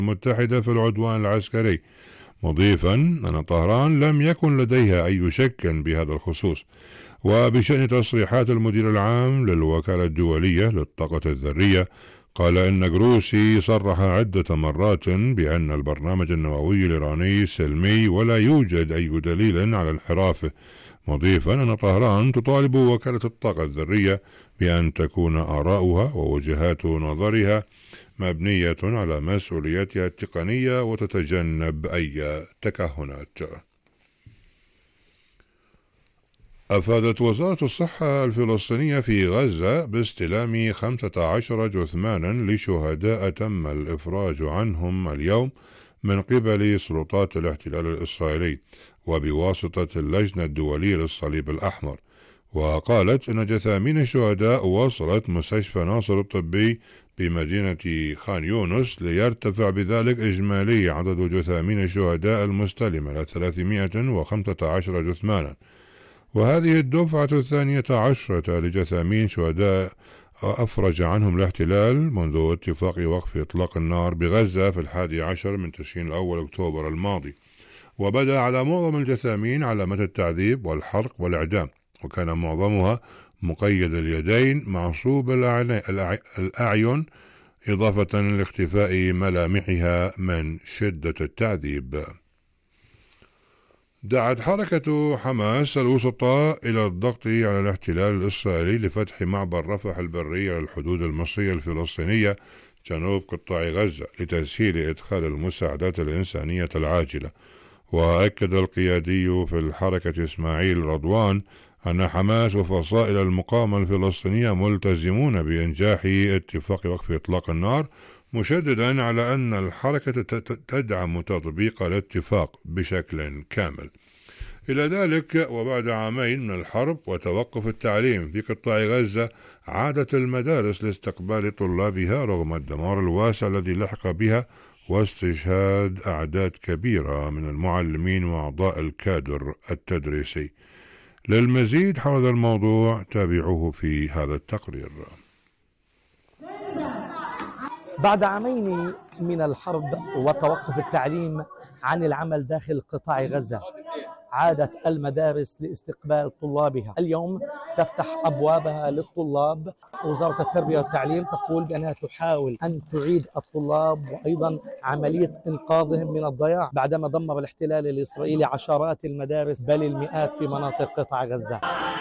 المتحدة في العدوان العسكري، مضيفا أن طهران لم يكن لديها أي شك بهذا الخصوص. وبشأن تصريحات المدير العام للوكالة الدولية للطاقة الذرية، قال إن جروسي صرح عدة مرات بأن البرنامج النووي الإيراني سلمي ولا يوجد أي دليل على انحرافه، مضيفا أن طهران تطالب وكالة الطاقة الذرية بأن تكون آراؤها ووجهات نظرها مبنية على مسؤوليتها التقنية وتتجنب أي تكهنات. أفادت وزارة الصحة الفلسطينية في غزة باستلام 15 جثمانا لشهداء تم الإفراج عنهم اليوم من قبل سلطات الاحتلال الإسرائيلي وبواسطة اللجنة الدولية للصليب الأحمر. وقالت إن جثامين الشهداء وصلت مستشفى ناصر الطبي بمدينة خان يونس، ليرتفع بذلك إجمالي عدد جثامين الشهداء المستلمة إلى 315 جثمانا. وهذه الدفعة 12 لجثامين شهداء أفرج عنهم الاحتلال منذ اتفاق وقف إطلاق النار بغزة في 11 من تشرين الأول أكتوبر الماضي. وبدأ على معظم الجثامين علامات التعذيب والحرق والإعدام، وكان معظمها مقيد اليدين معصوب الأعين، إضافة لاختفاء ملامحها من شدة التعذيب. دعت حركة حماس الوسطاء إلى الضغط على الاحتلال الإسرائيلي لفتح معبر رفح البري على الحدود المصرية الفلسطينية جنوب قطاع غزة لتسهيل إدخال المساعدات الإنسانية العاجلة. وأكد القيادي في الحركة إسماعيل رضوان أن حماس وفصائل المقاومة الفلسطينية ملتزمون بإنجاح اتفاق وقف إطلاق النار، مشددا على أن الحركة تدعم تطبيق الاتفاق بشكل كامل. إلى ذلك، وبعد عامين من الحرب وتوقف التعليم في قطاع غزة، عادت المدارس لاستقبال طلابها رغم الدمار الواسع الذي لحق بها واستشهاد أعداد كبيرة من المعلمين وأعضاء الكادر التدريسي. للمزيد حول الموضوع تابعوه في هذا التقرير. بعد عامين من الحرب وتوقف التعليم عن العمل داخل قطاع غزة، عادت المدارس لاستقبال طلابها. اليوم تفتح أبوابها للطلاب. وزارة التربية والتعليم تقول بأنها تحاول أن تعيد الطلاب وأيضا عملية إنقاذهم من الضياع بعدما دمر الاحتلال الإسرائيلي عشرات المدارس بل المئات في مناطق قطاع غزة.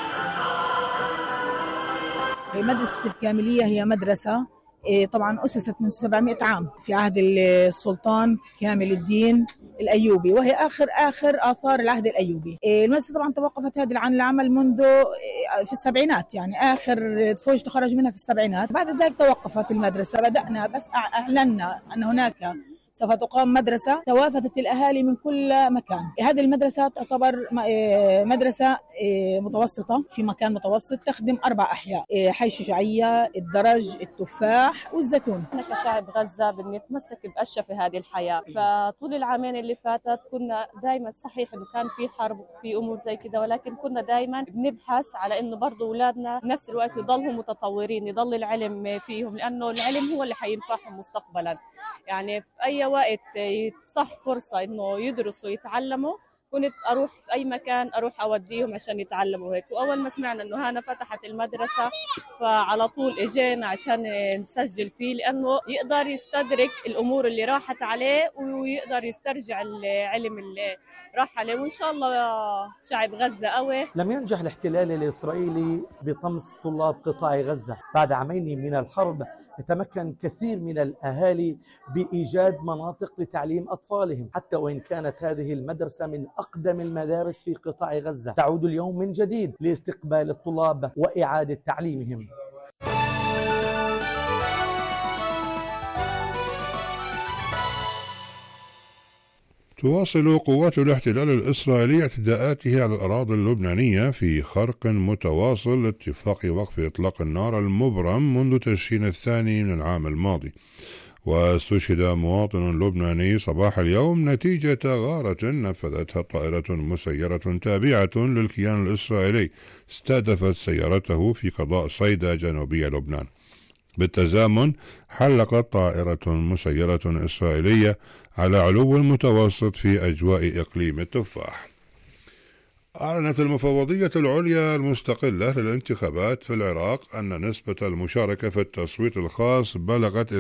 مدرسة الكاملية هي مدرسة طبعا أسست منذ 700 عام في عهد السلطان كامل الدين الأيوبي، وهي آخر آثار العهد الأيوبي. المدرسة طبعا توقفت هذه عن العمل منذ في السبعينات، يعني آخر فوج تخرج منها في السبعينات. بعد ذلك توقفت المدرسة، بدأنا بس أعلنا أن هناك سوف تقام مدرسة. توافدت الأهالي من كل مكان. هذه المدرسة تعتبر مدرسة متوسطة في مكان متوسط، تخدم 4 أحياء: حي شجاعية، الدرج، التفاح والزيتون. احنا كشعب غزة بدنا نتمسك بأشرف هذه الحياة. فطول العامين اللي فاتت كنا دائما، صحيح انه كان في حرب وفي امور زي كده، ولكن كنا دائما بنبحث على انه برضه اولادنا بنفس الوقت يضلهم متطورين، يضل العلم فيهم، لانه العلم هو اللي حينفعهم مستقبلا. يعني في اي وقت صح فرصة إنه يدرسوا ويتعلموا، كنت أروح في أي مكان أروح أوديهم عشان يتعلموا هيك. وأول ما سمعنا إنه هانا فتحت المدرسة فعلى طول إجينا عشان نسجل فيه، لأنه يقدر يستدرك الأمور اللي راحت عليه ويقدر يسترجع العلم اللي راح عليه. وإن شاء الله شعب غزة قوي. لم ينجح الاحتلال الإسرائيلي بطمس طلاب قطاع غزة. بعد عامين من الحرب يتمكن كثير من الأهالي بإيجاد مناطق لتعليم أطفالهم، حتى وإن كانت هذه المدرسة من أقدم المدارس في قطاع غزة. تعود اليوم من جديد لاستقبال الطلاب وإعادة تعليمهم. تواصل قوات الاحتلال الإسرائيلي اعتداءاته على الأراضي اللبنانية في خرق متواصل لاتفاق وقف إطلاق النار المبرم منذ تشرين الثاني من العام الماضي. واستشهد مواطن لبناني صباح اليوم نتيجة غارة نفذتها طائرة مسيرة تابعة للكيان الإسرائيلي استهدفت سيارته في قضاء صيدا جنوبي لبنان. بالتزامن حلقت طائرة مسيرة إسرائيلية على علو المتوسط في أجواء إقليم التفاح. أعلنت المفوضية العليا المستقلة للانتخابات في العراق أن نسبة المشاركة في التصويت الخاص بلغت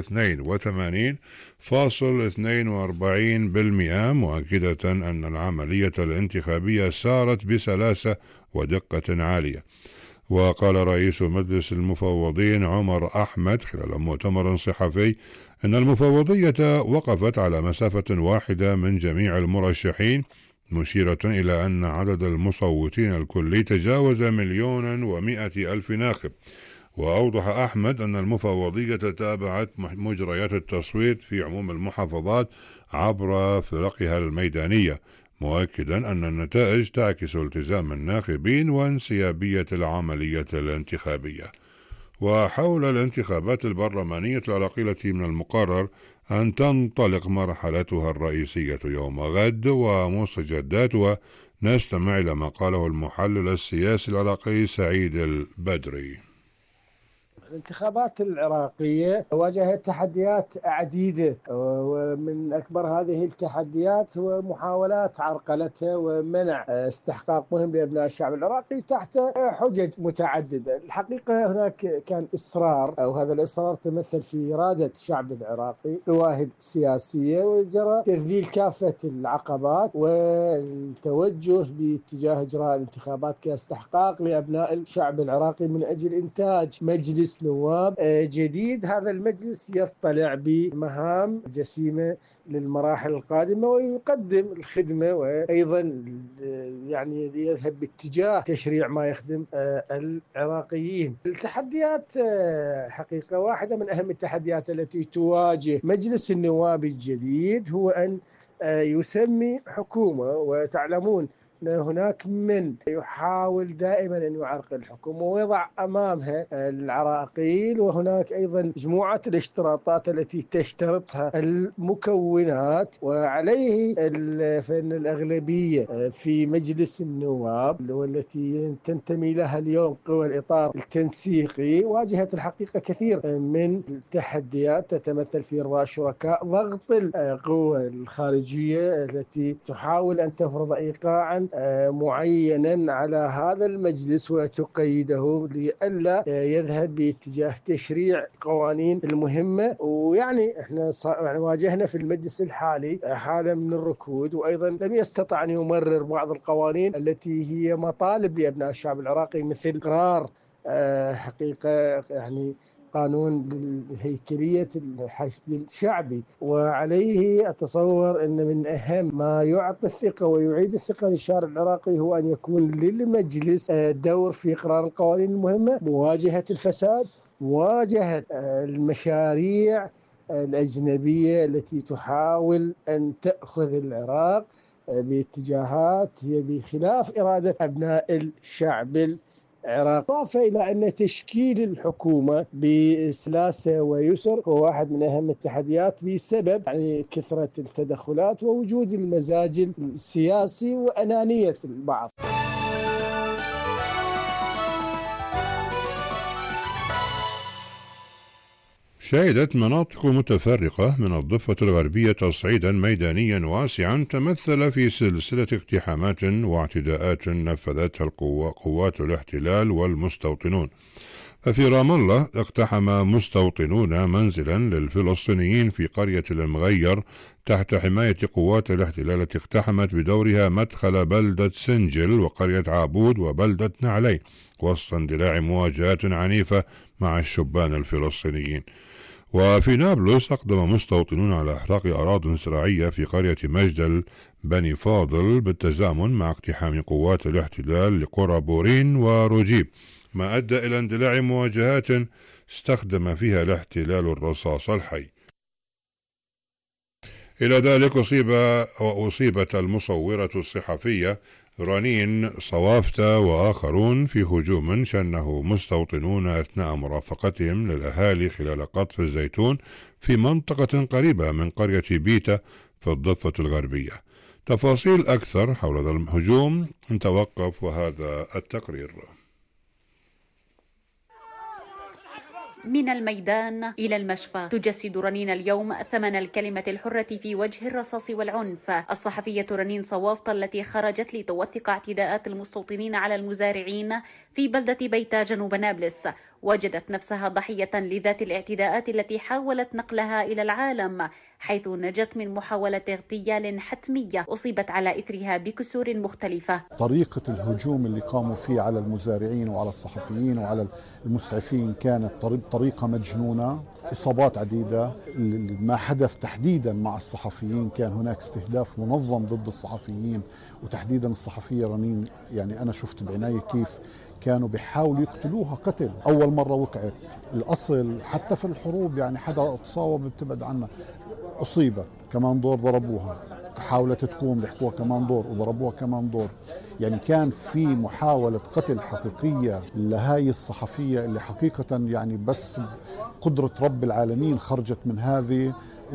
82.42%، مؤكدة أن العملية الانتخابية سارت بسلاسة ودقة عالية. وقال رئيس مجلس المفوضين عمر أحمد خلال مؤتمر صحفي أن المفوضية وقفت على مسافة واحدة من جميع المرشحين، مشيرة إلى أن عدد المصوتين الكلي تجاوز 1,100,000 ناخب. وأوضح أحمد أن المفوضية تابعت مجريات التصويت في عموم المحافظات عبر فرقها الميدانية، مؤكدا أن النتائج تعكس التزام الناخبين وانسيابية العملية الانتخابية. وحول الانتخابات البرلمانية العراقية التي من المقرر أن تنطلق مرحلتها الرئيسية يوم غد ومستجداتها، نستمع إلى ما قاله المحلل السياسي العراقي سعيد البدري. الانتخابات العراقية واجهت تحديات عديدة، ومن أكبر هذه التحديات هو محاولات عرقلتها ومنع استحقاق مهم لأبناء الشعب العراقي تحت حجج متعددة. الحقيقة هناك كان إصرار، أو هذا الإصرار تمثل في إرادة الشعب العراقي لواهب سياسية، وجرى تذليل كافة العقبات والتوجه باتجاه إجراء الانتخابات كاستحقاق لأبناء الشعب العراقي من أجل إنتاج مجلس نواب جديد. هذا المجلس يطلع بمهام جسيمة للمراحل القادمة ويقدم الخدمة، وأيضا يعني يذهب باتجاه تشريع ما يخدم العراقيين. التحديات حقيقة واحدة من أهم التحديات التي تواجه مجلس النواب الجديد هو أن يسمي حكومة، وتعلمون هناك من يحاول دائما أن يعرقل الحكومة ويضع أمامها العراقيل، وهناك أيضا مجموعة الاشتراطات التي تشترطها المكونات، وعليه فإن الأغلبية في مجلس النواب والتي تنتمي لها اليوم قوى الإطار التنسيقي واجهت الحقيقة كثير من التحديات تتمثل في إرضاء الشركاء، ضغط القوى الخارجية التي تحاول أن تفرض إيقاعا معينا على هذا المجلس وتقيده لئلا يذهب باتجاه تشريع القوانين المهمة. ويعني احنا واجهنا في المجلس الحالي حالة من الركود، وأيضا لم يستطع أن يمرر بعض القوانين التي هي مطالب لأبناء الشعب العراقي، مثل قرار حقيقة يعني قانون هيكلية الحشد الشعبي. وعليه أتصور أن من أهم ما يعطي الثقة ويعيد الثقة للشارع العراقي هو أن يكون للمجلس دور في إقرار القوانين المهمة، مواجهة الفساد، مواجهة المشاريع الأجنبية التي تحاول أن تأخذ العراق باتجاهات هي بخلاف إرادة أبناء الشعب العراق. إضافة إلى أن تشكيل الحكومة بسلاسة ويسر هو واحد من أهم التحديات بسبب يعني كثرة التدخلات ووجود المزاج السياسي وأنانية البعض. شهدت مناطق متفرقة من الضفة الغربية تصعيدا ميدانيا واسعا تمثل في سلسلة اقتحامات واعتداءات نفذتها قوات الاحتلال والمستوطنون. ففي رام الله اقتحم مستوطنون منزلا للفلسطينيين في قرية المغير تحت حماية قوات الاحتلال التي اقتحمت بدورها مدخل بلدة سنجل وقرية عابود وبلدة نعلين وسط اندلاع مواجهات عنيفة مع الشبان الفلسطينيين. وفي نابلس أقدم مستوطنون على إحراق أراضٍ زراعية في قرية مجدل بني فاضل بالتزامن مع اقتحام قوات الاحتلال لقرى بورين وروجيب، ما أدى إلى اندلاع مواجهات استخدم فيها الاحتلال الرصاص الحي. إلى ذلك أصيبت المصورة الصحفية رنين صوافته وآخرون في هجوم شنه مستوطنون أثناء مرافقتهم للأهالي خلال قطف الزيتون في منطقة قريبة من قرية بيتا في الضفة الغربية. تفاصيل أكثر حول هذا الهجوم نتوقف وهذا التقرير. من الميدان إلى المشفى. تجسد رنين اليوم ثمن الكلمة الحرة في وجه الرصاص والعنف. الصحفية رنين صوافط التي خرجت لتوثق اعتداءات المستوطنين على المزارعين في بلدة بيتا جنوب نابلس وجدت نفسها ضحية لذات الاعتداءات التي حاولت نقلها إلى العالم، حيث نجت من محاولة اغتيال حتمية أصيبت على إثرها بكسور مختلفة. طريقة الهجوم اللي قاموا فيه على المزارعين وعلى الصحفيين وعلى المسعفين كانت طريقة مجنونة، إصابات عديدة. ما حدث تحديدا مع الصحفيين كان هناك استهداف منظم ضد الصحفيين وتحديدا الصحفية رنين. يعني أنا شفت بعناية كيف كانوا بيحاولوا يقتلوها قتل. أول مرة وقعت الأصل حتى في الحروب، يعني حدا تصاوب بتبعد عنها، أصيبت كمان دور ضربوها، حاولت تقوم لحقوها كمان دور وضربوها كمان دور. يعني كان في محاولة قتل حقيقية لهاي الصحفية اللي حقيقة يعني بس قدرة رب العالمين خرجت من هذه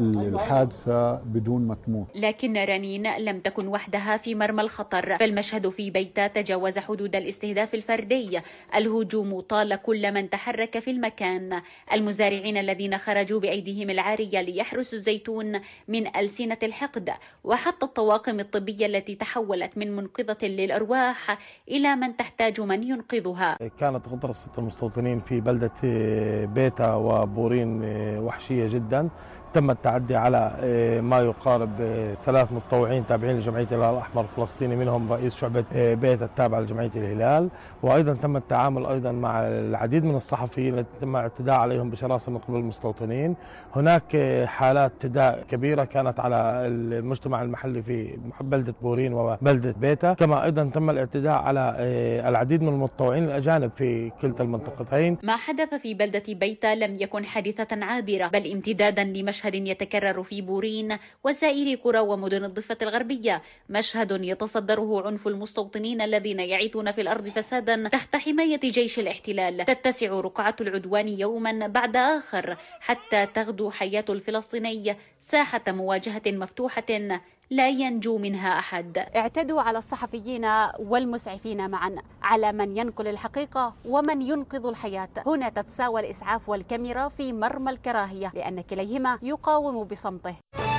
الحادثة بدون ما تموت. لكن رنين لم تكن وحدها في مرمى الخطر، فالمشهد في بيتا تجاوز حدود الاستهداف الفردي. الهجوم طال كل من تحرك في المكان. المزارعين الذين خرجوا بأيديهم العارية ليحرسوا الزيتون من ألسنة الحقد، وحتى الطواقم الطبية التي تحولت من منقذة للأرواح إلى من تحتاج من ينقذها. كانت غطرسة المستوطنين في بلدة بيتا وبورين وحشية جدا. تم التعدي على ما يقارب 3 متطوعين تابعين لجمعية الهلال الأحمر الفلسطيني، منهم رئيس شعبة بيتا التابعة لجمعية الهلال. وأيضا تم التعامل أيضا مع العديد من الصحفيين الذين تم اعتداء عليهم بشراسة من قبل المستوطنين. هناك حالات اعتداء كبيرة كانت على المجتمع المحلي في بلدة بورين وبلدة بيتا، كما أيضا تم الاعتداء على العديد من المتطوعين الأجانب في كلتا المنطقتين. ما حدث في بلدة بيتا لم يكن حادثة عابرة، بل امتدادا لمشهد يتكرر في بورين وسائر قرى ومدن الضفة الغربية، مشهد يتصدره عنف المستوطنين الذين يعيثون في الأرض فسادا تحت حماية جيش الاحتلال. تتسع رقعة العدوان يوما بعد آخر حتى تغدو حياة الفلسطيني ساحة مواجهة مفتوحة لا ينجو منها أحد. اعتدوا على الصحفيين والمسعفين معا، على من ينقل الحقيقة ومن ينقذ الحياة. هنا تتساوى الإسعاف والكاميرا في مرمى الكراهية، لأن كليهما يقاوم بصمته.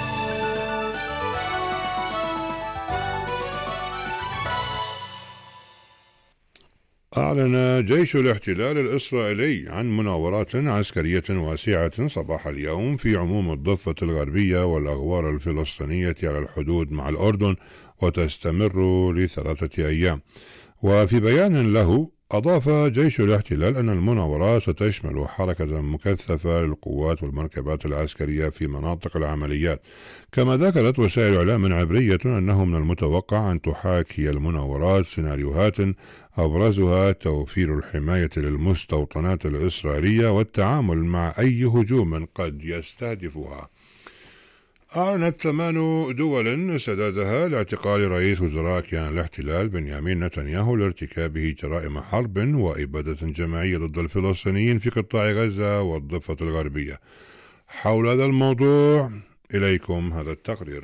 أعلن جيش الاحتلال الإسرائيلي عن مناورات عسكرية واسعة صباح اليوم في عموم الضفة الغربية والأغوار الفلسطينية على الحدود مع الأردن، وتستمر ل3 أيام. وفي بيان له أضاف جيش الاحتلال أن المناورات ستشمل حركة مكثفة للقوات والمركبات العسكرية في مناطق العمليات. كما ذكرت وسائل إعلام عبرية أنه من المتوقع أن تحاكي المناورات سيناريوهات أبرزها توفير الحماية للمستوطنات الإسرائيلية والتعامل مع أي هجوم قد يستهدفها. أعلنت 8 دول سدادها لاعتقال رئيس وزراء كيان الاحتلال بنيامين نتنياهو لارتكابه جرائم حرب وإبادة جماعية ضد الفلسطينيين في قطاع غزة والضفة الغربية. حول هذا الموضوع إليكم هذا التقرير.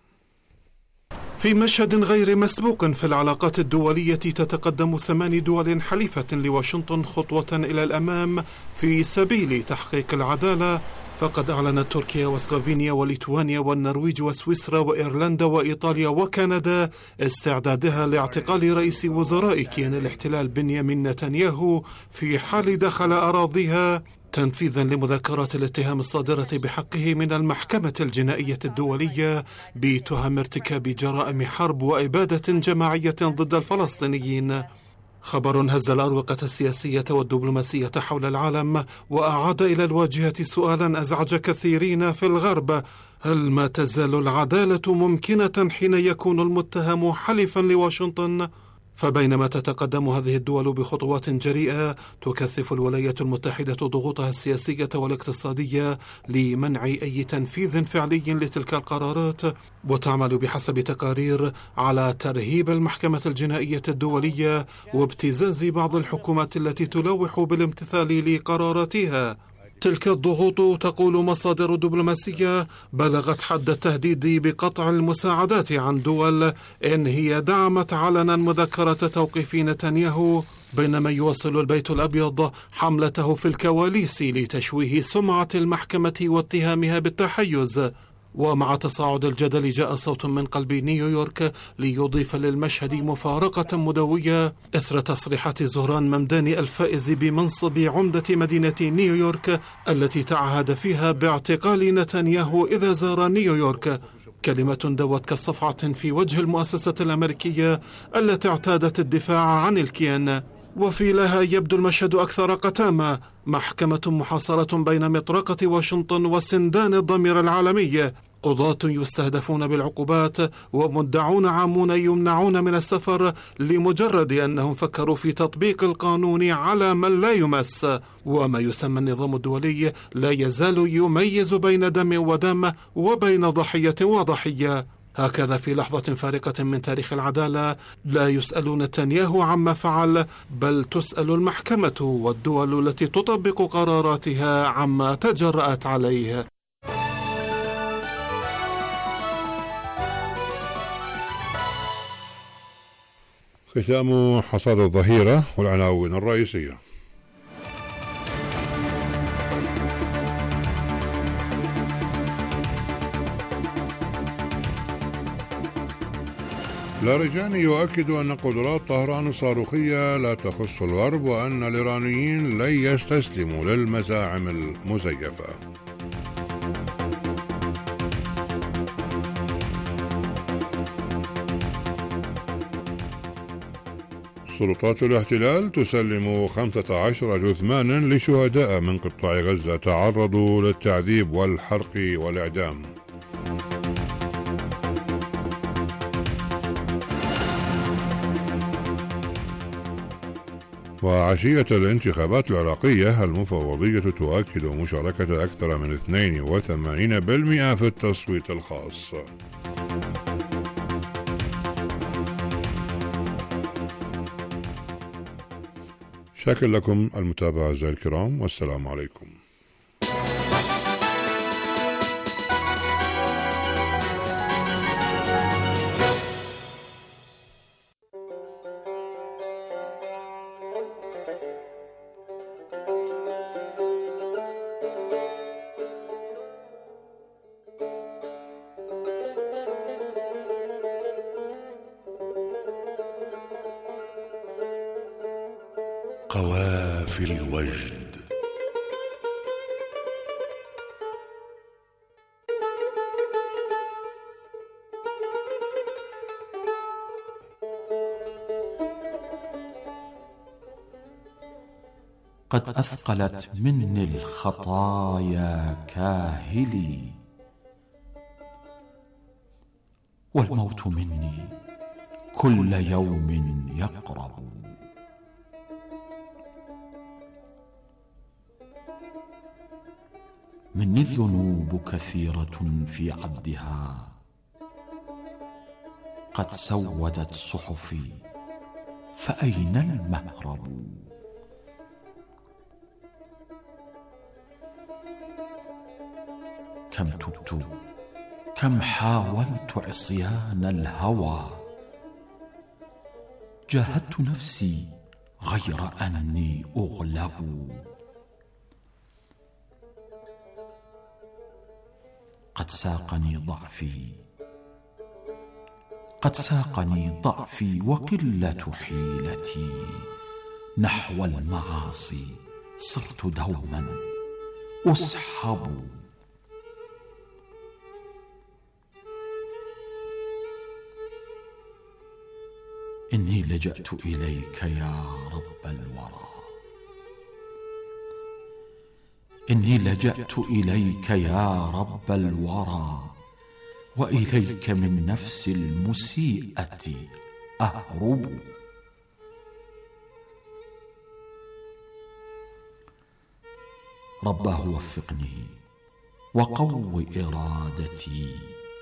في مشهد غير مسبوق في العلاقات الدولية، تتقدم 8 دول حليفة لواشنطن خطوة إلى الأمام في سبيل تحقيق العدالة. فقد أعلنت تركيا وسلوفينيا وليتوانيا والنرويج وسويسرا وإيرلندا وإيطاليا وكندا استعدادها لاعتقال رئيس وزراء كيان الاحتلال بنيامين نتنياهو في حال دخل أراضيها، تنفيذا لمذكرات الاتهام الصادرة بحقه من المحكمة الجنائية الدولية بتهم ارتكاب جرائم حرب وإبادة جماعية ضد الفلسطينيين. خبر هز الأروقة السياسية والدبلوماسية حول العالم، وأعاد إلى الواجهة سؤالا أزعج كثيرين في الغرب: هل ما تزال العدالة ممكنة حين يكون المتهم حليفا لواشنطن؟ فبينما تتقدم هذه الدول بخطوات جريئة، تكثف الولايات المتحدة ضغوطها السياسية والاقتصادية لمنع أي تنفيذ فعلي لتلك القرارات، وتعمل بحسب تقارير على ترهيب المحكمة الجنائية الدولية وابتزاز بعض الحكومات التي تلوح بالامتثال لقراراتها. تلك الضغوط، تقول مصادر دبلوماسية، بلغت حد التهديد بقطع المساعدات عن دول إن هي دعمت علنا مذكرة توقيف نتنياهو بينما يواصل البيت الأبيض حملته في الكواليس لتشويه سمعة المحكمة واتهامها بالتحيز. ومع تصاعد الجدل جاء صوت من قلب نيويورك ليضيف للمشهد مفارقة مدوية إثر تصريحات زهران ممداني الفائز بمنصب عمدة مدينة نيويورك التي تعهد فيها باعتقال نتنياهو إذا زار نيويورك. كلمة دوت كالصفعة في وجه المؤسسة الأمريكية التي اعتادت الدفاع عن الكيان. وفي لها يبدو المشهد أكثر قتامة، محكمة محاصرة بين مطرقة واشنطن وسندان الضمير العالمي، قضاة يستهدفون بالعقوبات ومدعون عامون يمنعون من السفر لمجرد أنهم فكروا في تطبيق القانون على من لا يمس. وما يسمى النظام الدولي لا يزال يميز بين دم ودم وبين ضحية وضحية. هكذا في لحظة فارقة من تاريخ العدالة لا يسأل نتنياهو عما فعل، بل تسأل المحكمة والدول التي تطبق قراراتها عما تجرأت عليه. ختام حصاد الظهيرة والعناوين الرئيسية. لاریجاني يؤكد أن قدرات طهران الصاروخية لا تخص الغرب وأن الإيرانيين لن يستسلموا للمزاعم المزيفة. سلطات الاحتلال تسلم 15 جثمانا لشهداء من قطاع غزة تعرضوا للتعذيب والحرق والإعدام. وعشية الانتخابات العراقية المفوضية تؤكد مشاركة أكثر من 82% في التصويت الخاص. شاكر لكم المتابعة أعزائي الكرام، والسلام عليكم. قوافل الوجد. قد أثقلت مني الخطايا كاهلي، والموت مني كل يوم يقرب. مني الذنوب كثيرة في عدها، قد سودت صحفي فأين المهرب؟ كم تبت، كم حاولت عصيان الهوى، جاهدت نفسي غير أني أغلب. قد ساقني ضعفي وقلة حيلتي نحو المعاصي، صرت دوما أسحب. إني لجأت إليك يا رب الورى، إني لجأت إليك يا رب الورى، وإليك من نفس المسيئة أهرب. رباه وفقني وقو إرادتي،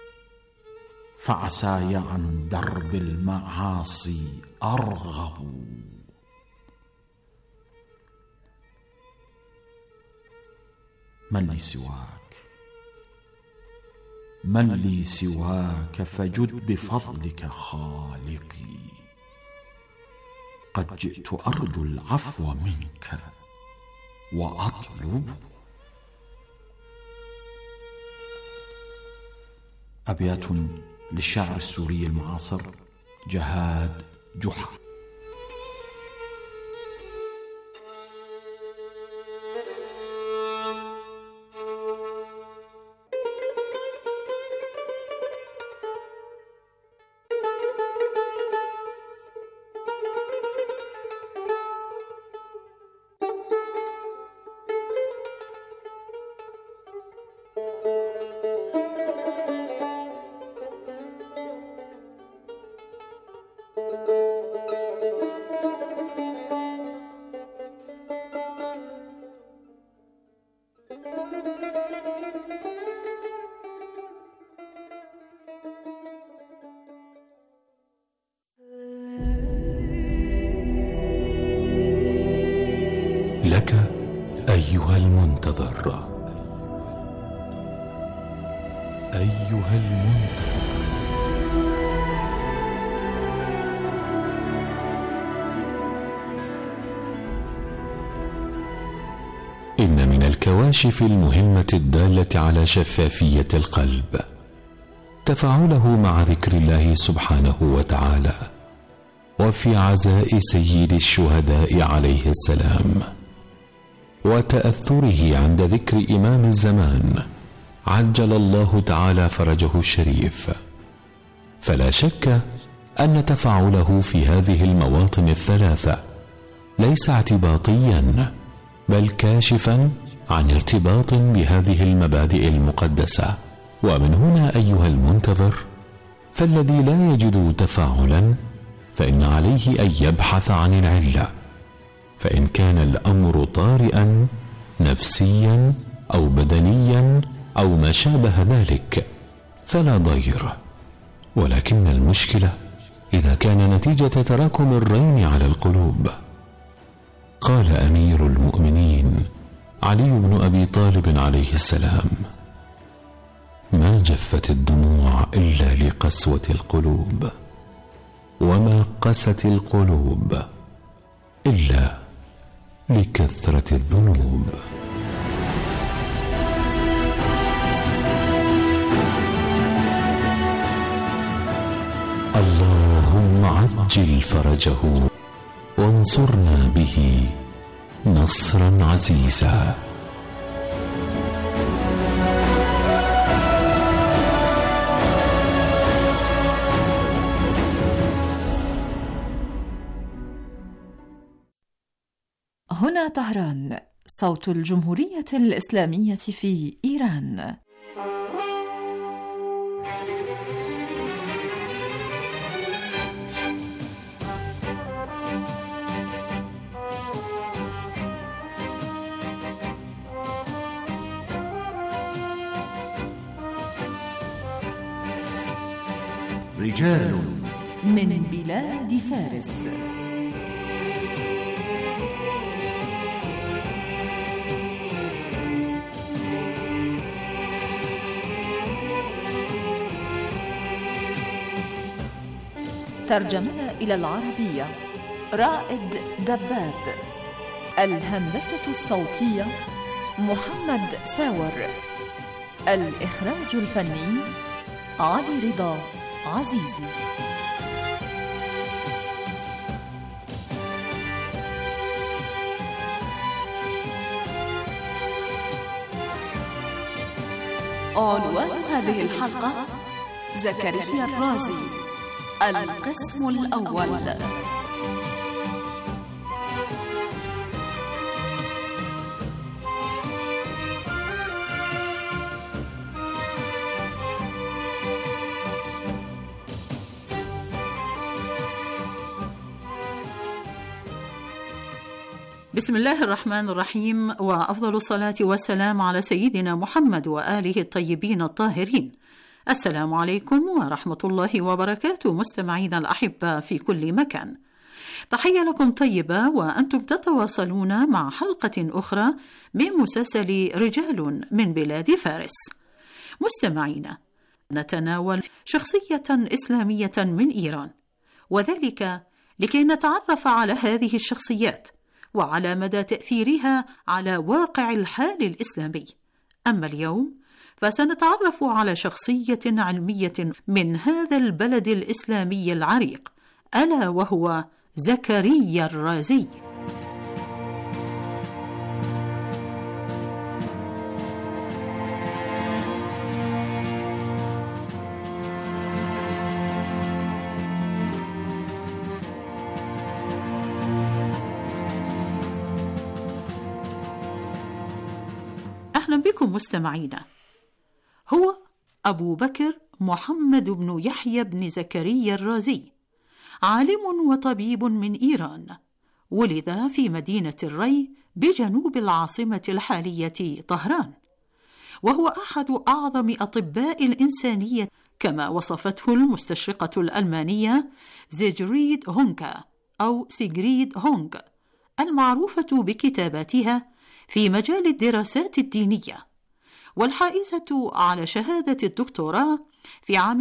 فعساي عن درب المعاصي أرغب. من لي سواك فجد بفضلك خالقي، قد جئت أرجو العفو منك وأطلب. أبيات للشاعر السوري المعاصر جهاد جحا. لك أيها المنتظر، أيها المنتظر، إن من الكواشف المهمة الدالة على شفافية القلب تفاعله مع ذكر الله سبحانه وتعالى، وفي عزاء سيد الشهداء عليه السلام، وتأثره عند ذكر إمام الزمان عجل الله تعالى فرجه الشريف. فلا شك أن تفاعله في هذه المواطن الثلاثة ليس اعتباطيا، بل كاشفا عن ارتباط بهذه المبادئ المقدسة. ومن هنا أيها المنتظر، فالذي لا يجد تفاعلا فإن عليه أن يبحث عن العلة، فإن كان الأمر طارئا نفسيا أو بدنيا أو ما شابه ذلك فلا ضير، ولكن المشكلة إذا كان نتيجة تراكم الرين على القلوب. قال أمير المؤمنين علي بن أبي طالب عليه السلام: ما جفت الدموع إلا لقسوة القلوب، وما قست القلوب إلا لكثرة الذنوب. اللهم عجل فرجه وانصرنا به نصرا عزيزا. هنا طهران، صوت الجمهورية الإسلامية في إيران. رجال من بلاد فارس. ترجمنا إلى العربية رائد دباب. الهندسة الصوتية محمد ساور. الإخراج الفني علي رضا عزيزي. عنوان هذه الحلقة: زكريا الرازي، القسم الأول. بسم الله الرحمن الرحيم، وأفضل الصلاة والسلام على سيدنا محمد وآله الطيبين الطاهرين. السلام عليكم ورحمة الله وبركاته مستمعينا الأحبة في كل مكان. تحية لكم طيبة وأنتم تتواصلون مع حلقة أخرى من مسلسل رجال من بلاد فارس. مستمعينا، نتناول شخصية إسلامية من إيران، وذلك لكي نتعرف على هذه الشخصيات وعلى مدى تأثيرها على واقع الحال الإسلامي. أما اليوم فسنتعرف على شخصية علمية من هذا البلد الإسلامي العريق، ألا وهو زكريا الرازي. أهلا بكم مستمعينا. هو أبو بكر محمد بن يحيى بن زكريا الرازي، عالم وطبيب من إيران، ولد في مدينة الري بجنوب العاصمة الحالية طهران، وهو أحد أعظم أطباء الإنسانية كما وصفته المستشرقة الألمانية زيجريد هونكا أو سيغريد هونغ، المعروفة بكتاباتها في مجال الدراسات الدينية، والحائزة على شهادة الدكتوراه في عام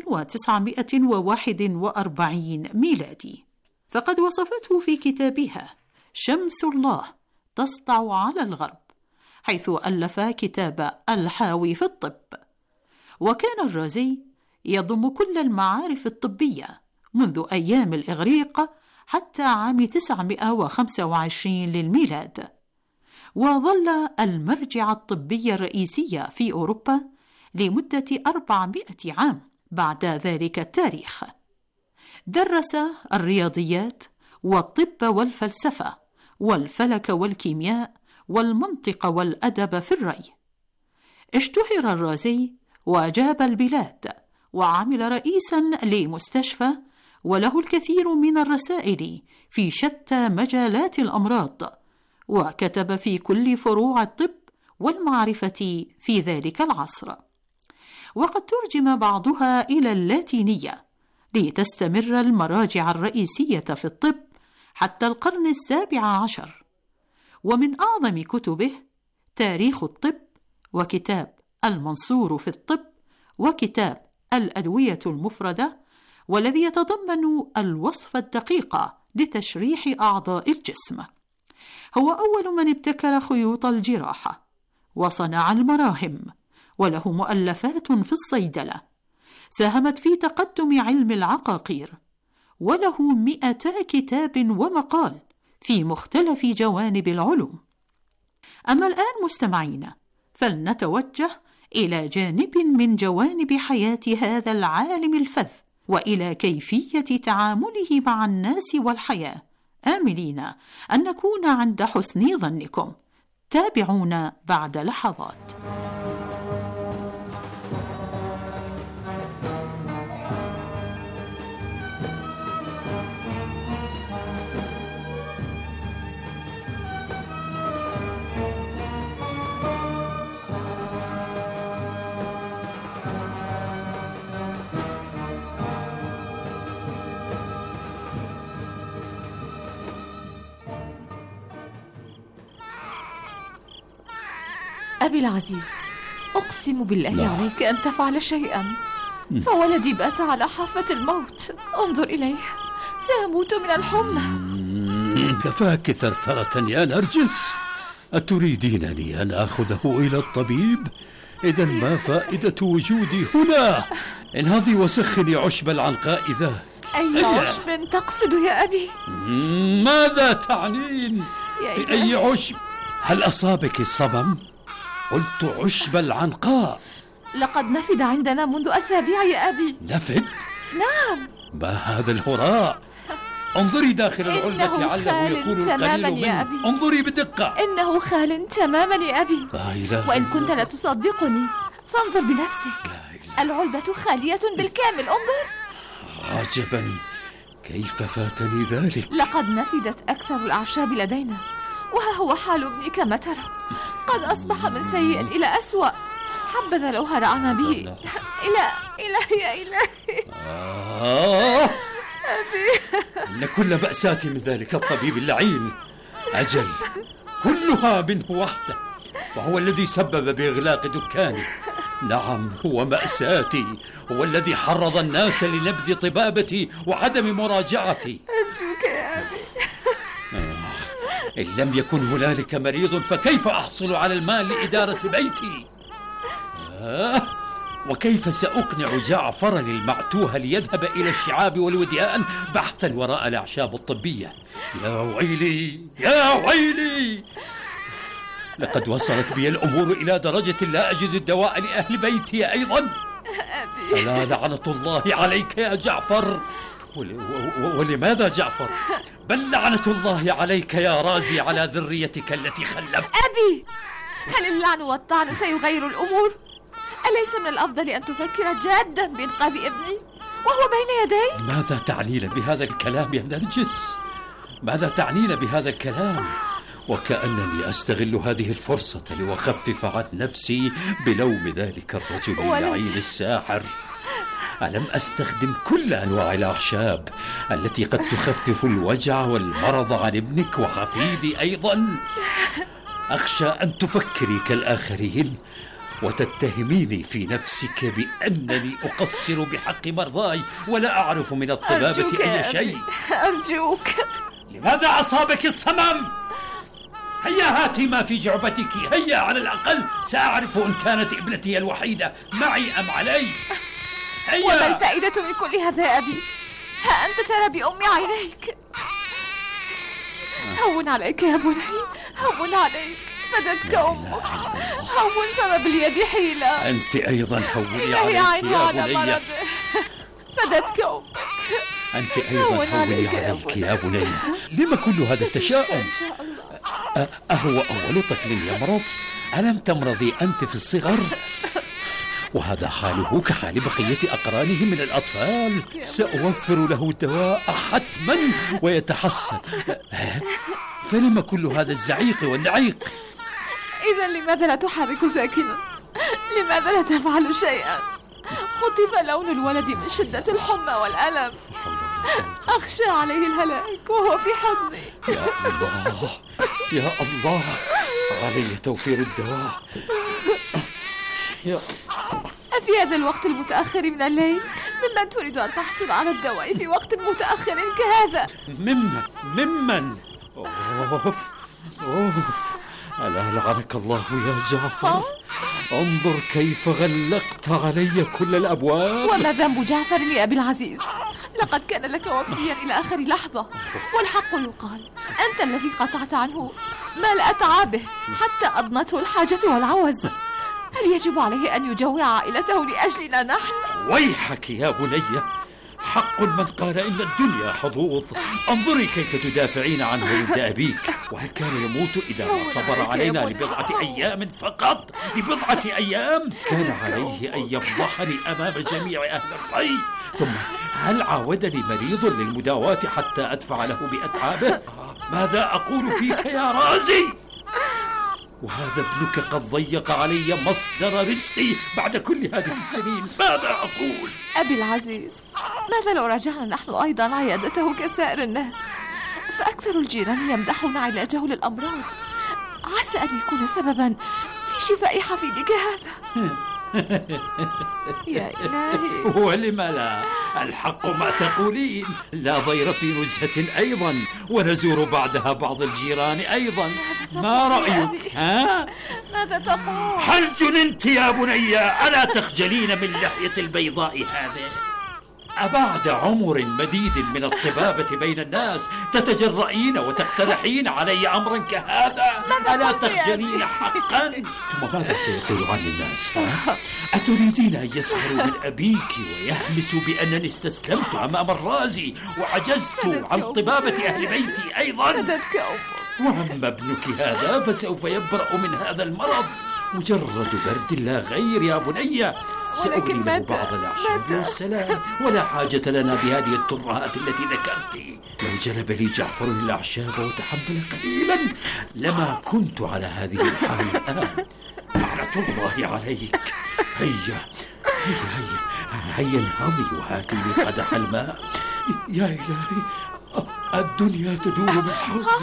1941 ميلادي. فقد وصفته في كتابها شمس الله تسطع على الغرب، حيث ألف كتاب الحاوي في الطب. وكان الرازي يضم كل المعارف الطبية منذ أيام الإغريق حتى عام 925 للميلاد، وظل المرجع الطبي الرئيسي في أوروبا لمدة 400 عام بعد ذلك التاريخ. درس الرياضيات والطب والفلسفة والفلك والكيمياء والمنطق والأدب في الري. اشتهر الرازي وجاب البلاد، وعمل رئيسا لمستشفى، وله الكثير من الرسائل في شتى مجالات الأمراض، وكتب في كل فروع الطب والمعرفة في ذلك العصر، وقد ترجم بعضها إلى اللاتينية لتستمر المراجع الرئيسية في الطب حتى القرن 17. ومن أعظم كتبه تاريخ الطب، وكتاب المنصور في الطب، وكتاب الأدوية المفردة، والذي يتضمن الوصفة الدقيقة لتشريح أعضاء الجسم. هو أول من ابتكر خيوط الجراحة وصنع المراهم، وله مؤلفات في الصيدلة ساهمت في تقدم علم العقاقير، وله 200 كتاب ومقال في مختلف جوانب العلوم. أما الآن مستمعينا، فلنتوجه إلى جانب من جوانب حياة هذا العالم الفذ، وإلى كيفية تعامله مع الناس والحياة، آملين أن نكون عند حسن ظنكم. تابعونا بعد لحظات. أبي العزيز، أقسم بالله عليك أن تفعل شيئا، فولدي بات على حافة الموت. انظر إليه، سيموت من الحمى. كفاك ثرثرة يا نرجس، أتريدينني أن أخذه إلى الطبيب؟ إذن ما فائدة وجودي هنا؟ انهضي وسخني عشب العنقاء ذاك. أي عشب تقصد يا أبي؟ ماذا تعنين؟ أي عشب؟ هل أصابك الصمم؟ قلت عشب العنقاء. لقد نفد عندنا منذ أسابيع يا أبي. نفد؟ نعم. ما هذا الهراء؟ انظري داخل العلبة علّه يكون القليل منه. انظري بدقة. إنه خال تماما يا أبي. لا إله. وإن كنت لا تصدقني فانظر بنفسك، العلبة خالية بالكامل. انظر. عجبا، كيف فاتني ذلك؟ لقد نفدت أكثر الأعشاب لدينا، وها هو حال ابني كما ترى، قد أصبح من سيء إلى أسوأ. حبذا لو هرعنا به. إلهي يا إلهي. أبي. إن كل مأساتي من ذلك الطبيب اللعين. أجل، كلها منه وحده، وهو الذي سبب بإغلاق دكاني. نعم، هو مأساتي، هو الذي حرض الناس لنبذ طبابتي وعدم مراجعتي. أرجوك يا أبي. إن لم يكن هنالك مريض فكيف أحصل على المال لإدارة بيتي؟ وكيف سأقنع جعفرا المعتوه ليذهب إلى الشعاب والوديان بحثا وراء الأعشاب الطبية؟ يا ويلي يا ويلي، لقد وصلت بي الأمور إلى درجة لا أجد الدواء لأهل بيتي أيضا. ألا لعنة الله عليك يا جعفر. ولماذا جعفر؟ بل لعنة الله عليك يا رازي على ذريتك التي خلفت. أبي، هل اللعن والطعن سيغير الأمور؟ أليس من الأفضل أن تفكر جادا بإنقاذ ابني وهو بين يديك؟ ماذا تعنين بهذا الكلام يا نرجس؟ ماذا تعنين بهذا الكلام؟ وكأنني أستغل هذه الفرصة لأخفف عن نفسي بلوم ذلك الرجل اللعين الساحر. ألم أستخدم كل أنواع الأعشاب التي قد تخفف الوجع والمرض عن ابنك وحفيدي أيضا؟ أخشى أن تفكري كالآخرين وتتهميني في نفسك بأنني أقصر بحق مرضاي ولا أعرف من الطبابة أي شيء. أرجوك. لماذا أصابك الصمم؟ هيا هاتي ما في جعبتك، هيا على الأقل سأعرف إن كانت ابنتي الوحيدة معي أم علي. هيا. وما الفائدة من كل هذا يا أبي؟ ها أنت ترى بأم عينيك. هون عليك يا بني، هون عليك، فدتك أمك. هون فما باليد حيلة. أنت أيضا هوني عليك يا بني. فدتك أمك. أنت أيضا هوني عليك يا بني. لما كل هذا التشاؤم؟ أهو أول طفل يمرض؟ ألم تمرضي أنت في الصغر؟ وهذا حاله كحال بقية أقرانه من الأطفال. سأوفر له الدواء حتما ويتحسن. فلما كل هذا الزعيق والنعيق؟ إذا لماذا لا تحرك ساكنا؟ لماذا لا تفعل شيئا؟ خطف لون الولد من شدة الحمى والألم. أخشى عليه الهلاك وهو في حضني. يا الله يا الله، علي توفير الدواء. أفي هذا الوقت المتأخر من الليل ممن تريد أن تحصل على الدواء في وقت متأخر كهذا؟ ممن؟ أوف ألا لعنك الله يا جعفر. انظر كيف غلقت علي كل الأبواب. وما ذنب جعفر يا أبي العزيز؟ لقد كان لك وفيا إلى آخر لحظة، والحق يقال أنت الذي قطعت عنه مال أتعابه حتى أضنته الحاجة والعوز. هل يجب عليه أن يجوع عائلته لأجلنا نحن؟ ويحك يا بني، حق من قال إن الدنيا حظوظ. انظري كيف تدافعين عنه عند أبيك. وهل كان يموت إذا ما صبر علينا لبضعة أيام فقط؟ لبضعة أيام كان عليه أن يفضحني أمام جميع أهل الري. ثم هل عاودني مريض للمداواة حتى أدفع له بأتعابه؟ ماذا أقول فيك يا رازي؟ وهذا ابنك قد ضيق علي مصدر رزقي بعد كل هذه السنين. ماذا أقول؟ أبي العزيز، ماذا لو راجعنا نحن أيضا عيادته كسائر الناس؟ فأكثر الجيران يمدحون علاجه للأمراض. عسى أن يكون سببا في شفاء حفيدك هذا. يا إلهي. ولم لا؟ الحق ما تقولين. لا ضير في نزهة أيضا، ونزور بعدها بعض الجيران أيضا. ما رأيك؟ ها؟ ماذا تقول؟ هل جننت يا بني؟ ألا تخجلين من لحية البيضاء هذه؟ أبعد عمر مديد من الطبابة بين الناس تتجرئين وتقترحين علي أمرا كهذا؟ ألا تخجلين حقا؟ ثم ماذا سيقول عن الناس؟ أتريدين أن يسخروا من أبيك ويهمسوا بأنني استسلمت أمام الرازي وعجزت عن طبابة أهل بيتي أيضا؟ وأما ابنك هذا فسوف يبرأ من هذا المرض مجرد برد لا غير يا بني. سأغني له بعض الأعشاب والسلام، ولا حاجة لنا بهذه الترهات التي ذكرت. لو جلب لي جعفر الأعشاب وتحمل قليلا لما كنت على هذه الحال الآن. لعنة الله عليك. هيا انهضي وهاتي لي قدح الماء. يا إلهي، الدنيا تدور من حولي.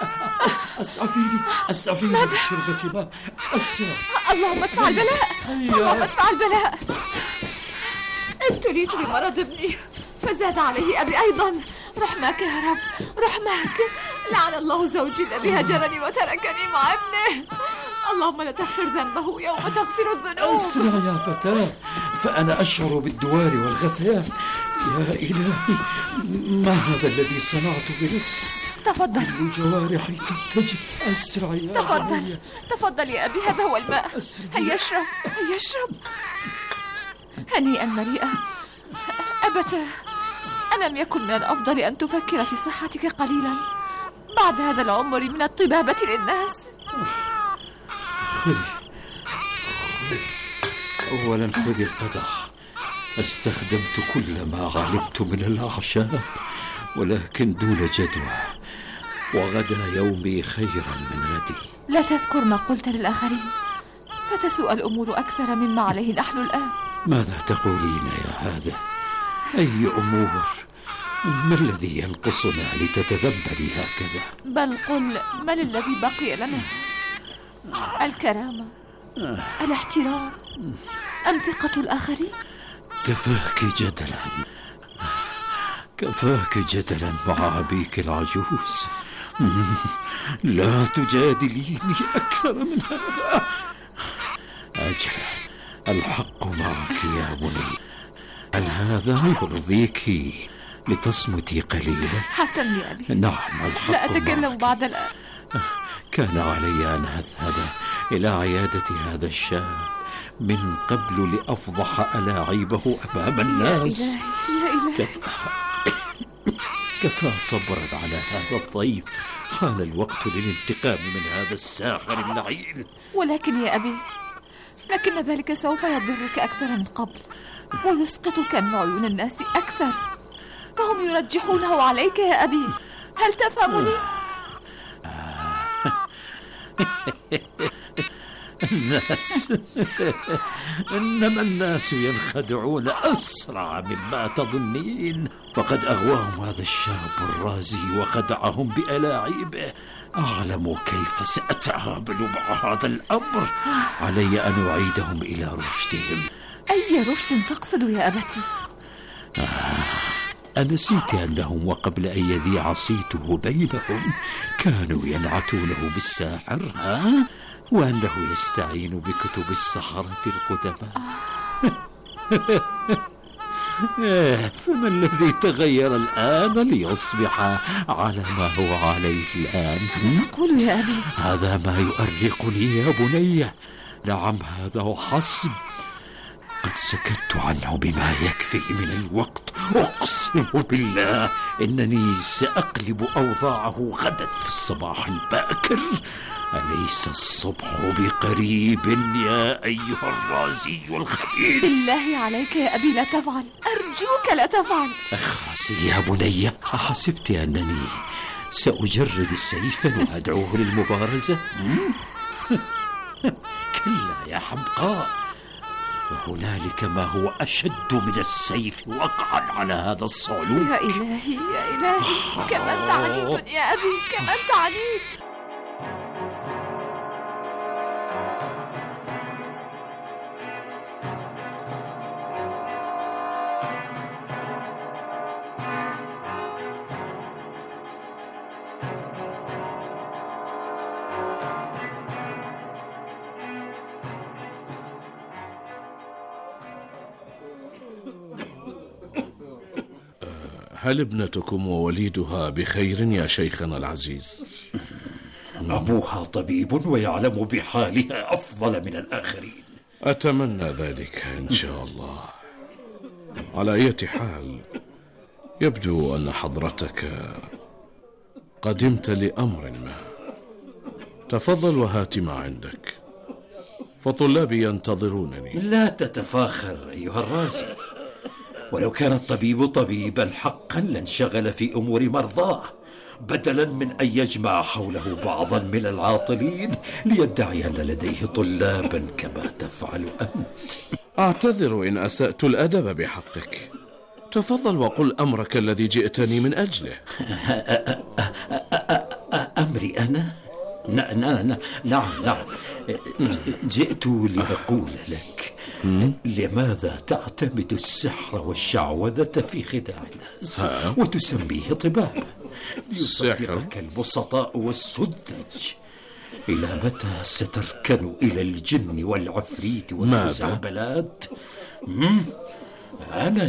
أسعفيني بشربة ماء. اللهم ادفع البلاء، اللهم ادفع البلاء. ابتليت بمرض ابني فزاد عليه أبي أيضا، رحماك يا رب، رحماك. لعن الله زوجي الذي هجرني وتركني مع ابنه. اللهم لا تغفر ذنبه يوم تغفر الذنوب. أسرع يا فتاة، فأنا أشعر بالدوار والغثيان. يا إلهي، ما هذا الذي صنعت بنفسي؟ تفضل. جوارحي ترتجف. أسرع يا تفضل تفضل يا أبي، هذا هو الماء. هيا اشرب هيا اشرب. هنيئا مريئا. أبتاه، ألم يكن من الأفضل أن تفكر في صحتك قليلا بعد هذا العمر من الطبابة للناس؟ خذي أولا، خذي القدح. استخدمت كل ما علمت من الأعشاب ولكن دون جدوى، وغدا يومي خيرا من غدي. لا تذكر ما قلت للآخرين فتسوء الأمور أكثر مما عليه نحن الآن. ماذا تقولين يا هذا؟ أي أمور؟ ما الذي ينقصنا لتتذبري هكذا؟ بل قل ما الذي بقي لنا؟ الكرامة، الاحترام، أم ثقة الآخرين؟ كفاك جدلا، كفاك جدلا مع أبيك العجوز. لا تجادليني أكثر من هذا. أجل، الحق معك يا بني. هل هذا يرضيك لتصمتي قليلا؟ حسن يا أبي. نعم، الحق لا أتكلم معك. بعد الآن. كان علي أن أذهب إلى عيادة هذا الشاب من قبل لأفضح ألاعيبه أمام الناس. يا إلهي. كفى صبرا على هذا الضيف. حان الوقت للانتقام من هذا الساحر اللعين. ولكن يا أبي، لكن ذلك سوف يضرك أكثر من قبل ويسقطك من عيون الناس أكثر، فهم يرجحونه عليك يا أبي. هل تفهمني؟ الناس إنما الناس ينخدعون أسرع مما تظنين. فقد أغواهم هذا الشاب الرازي وخدعهم بألاعيبه. أعلم كيف سأتعامل مع هذا الأمر. علي أن أعيدهم إلى رشدهم. أي رشد تقصد يا أبتي؟ أنسيت أنهم وقبل أن يذيع صيته بينهم كانوا ينعتونه بالساحر، وأنه يستعين بكتب السحرة القدماء. فما الذي تغير الآن ليصبح على ما هو عليه الآن؟ تقول يا أبي؟ هذا ما يؤرقني يا بني. نعم، هذا وحسب. قد سكت عنه بما يكفي من الوقت. أقسم بالله إنني سأقلب أوضاعه غدا في الصباح الباكر. أليس الصبح بقريب يا أيها الرازي الخبيث؟ بالله عليك يا أبي لا تفعل، أرجوك لا تفعل. أخرسي يا بني، أحسبت أنني سأجرد السيف وأدعوه للمبارزة؟ كلا يا حمقاء، فهنالك ما هو أشد من السيف وقعا على هذا الصعلوك. يا إلهي يا إلهي، كم أنت عنيد يا أبي، كم أنت عنيد. هل ابنتكم ووليدها بخير يا شيخنا العزيز؟ أبوها طبيب ويعلم بحالها أفضل من الآخرين. أتمنى ذلك إن شاء الله. على أي حال، يبدو أن حضرتك قدمت لأمر ما. تفضل وهات ما عندك، فطلابي ينتظرونني. لا تتفاخر أيها الرازي، ولو كان الطبيب طبيبا حقا لانشغل في أمور مرضاه بدلا من أن يجمع حوله بعضا من العاطلين ليدعي أن لديه طلابا كما تفعل أنت. أعتذر إن أسأت الأدب بحقك. تفضل وقل أمرك الذي جئتني من أجله. أمري أنا؟ نعم، جئت لأقول لك لماذا تعتمد السحر والشعوذة في خداع الناس وتسميه طبابة ليصدقك البسطاء والسذج؟ إلى متى ستركن إلى الجن والعفريت والخزعبلات؟ أنا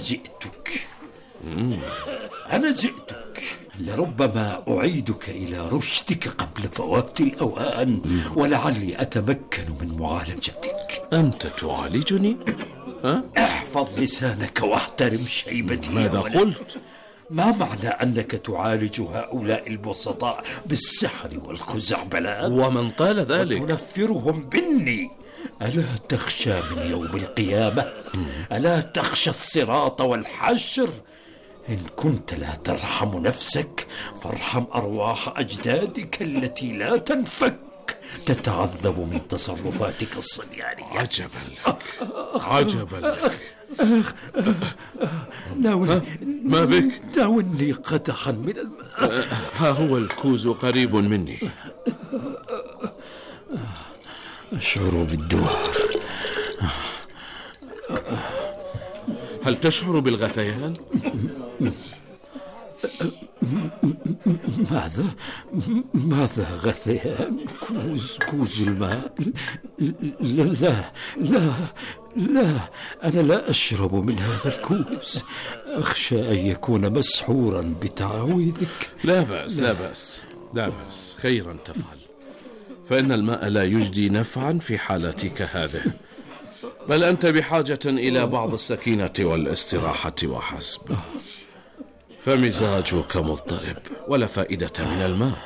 جئتك لربما أعيدك إلى رشدك قبل فوات الأوان، ولعلي أتمكن من معالجتك. أنت تعالجني؟ احفظ لسانك واحترم شيبتي. ماذا قلت؟ ما معنى أنك تعالج هؤلاء البسطاء بالسحر والخزعبلات؟ ومن قال ذلك؟ وتنفرهم مني. ألا تخشى من يوم القيامة؟ ألا تخشى الصراط والحشر؟ إن كنت لا ترحم نفسك فارحم أرواح أجدادك التي لا تنفك تتعذب من تصرفاتك الصبيانية. عجبا لك. ما بك؟ ناولني قدحا من الماء. ها هو الكوز قريب مني. أشعر بالدوار. هل تشعر بالغثيان؟ ماذا غثيان؟ كوز الماء؟ لا أنا لا أشرب من هذا الكوز. أخشى أن يكون مسحورا بتعويذك. لا بأس خيرا تفعل، فإن الماء لا يجدي نفعا في حالتك هذه، بل أنت بحاجة إلى بعض السكينة والاستراحة وحسب. فمزاجك مضطرب ولا فائدة من الماء.